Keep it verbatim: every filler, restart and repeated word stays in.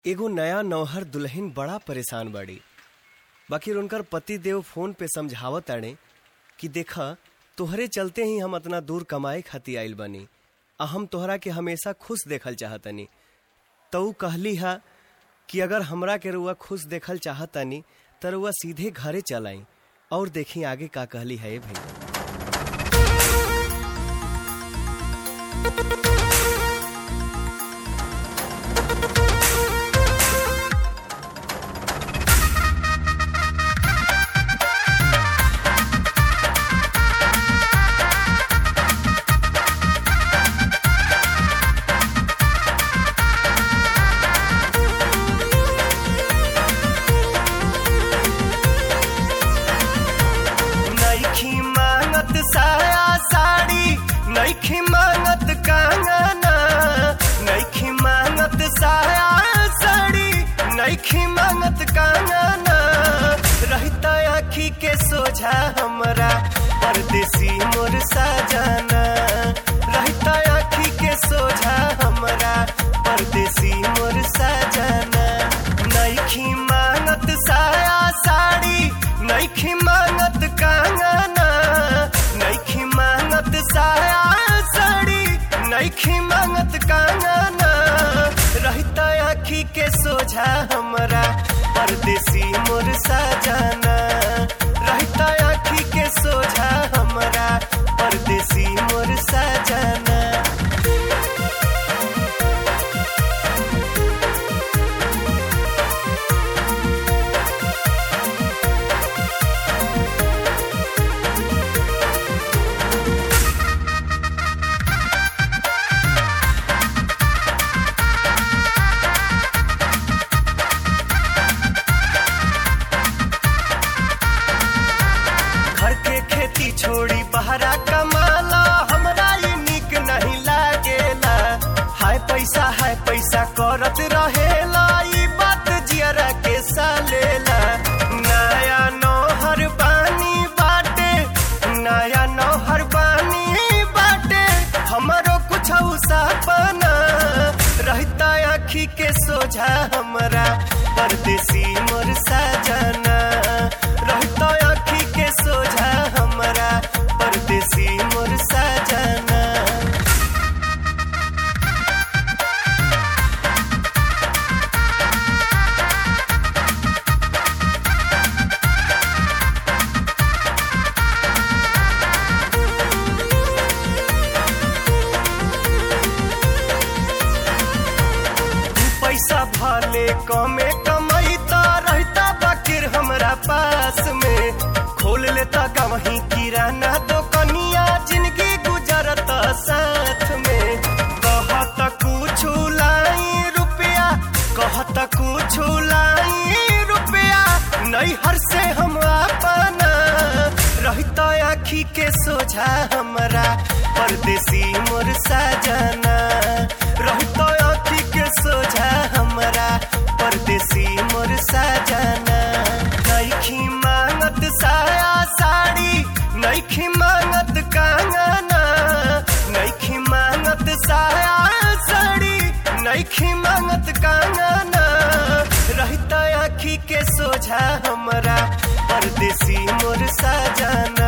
एगो नया नौहर दुल्हन बड़ा परेशान बाड़ी। बाकी उनकर पति देव फोन पे समझावत ताड़े कि देखा तोहरे चलते ही हम इतना दूर कमाए खातिर आइल बनी आ हम तोहरा के हमेशा खुश देखल चाहतनी। तो कहली हा कि अगर हमरा के रुआ खुश देखल चाहतनी तो रुआ सीधे घरे चलाई और देखी आगे का कहली है भाई। साया साड़ी नईखी मांगत कंगना, नईखी मांगत साया साड़ी नईखी मांगत कंगना। रहता आँखी के सोझा हमरा परदेसी मोर सजना, रहता आँखी के सोझा हमरा परदेसी मोर सजना। नईखी मांगत साया साड़ी नईखी मांगत कंगना, नईखी मांगत साया साड़ी नईखी मांगत कंगना। रहता आँखी के सोझा हमरा परदेसी मोर सजना, रहता आँखी के सोझा हमरा परदेसी मोर सजना। छोड़ी बहरा कमाला हमरा ये निक नहीं लागेला। हाय पैसा हाय पैसा करत रहेला ई बात जियरा के सालेला। नया नौहर बानी बाटे, नया नौहर बानी बाटे हमरो कुछ सपना। रहता आँखी के सोझा हमरा परदेसी मोर सजना, रहता आँखी के सोझा हमरा परदेसी मोर सजना। पैसा भले कमे कमैता रहता बाकिर हमरा पास में। खोल लेता कहीं किराना दुकनिया जिंदगी गुजरता साथ में। कहत कुछ लाई रुपया, कहत कुछ लाई रुपया नैहर से हम अपना। रहता आँखी के सोझा हमरा परदेसी मोर सजना, रहता आँखी के सोझा हमरा परदेसी मोर सजना। नईखी मांगत साया साड़ी नईखी मांगत कंगना, नईखी मांगत साया साड़ी नईखी मांगत कंगना। रहता आँखी के सोझा हमरा परदेसी मोर सजना,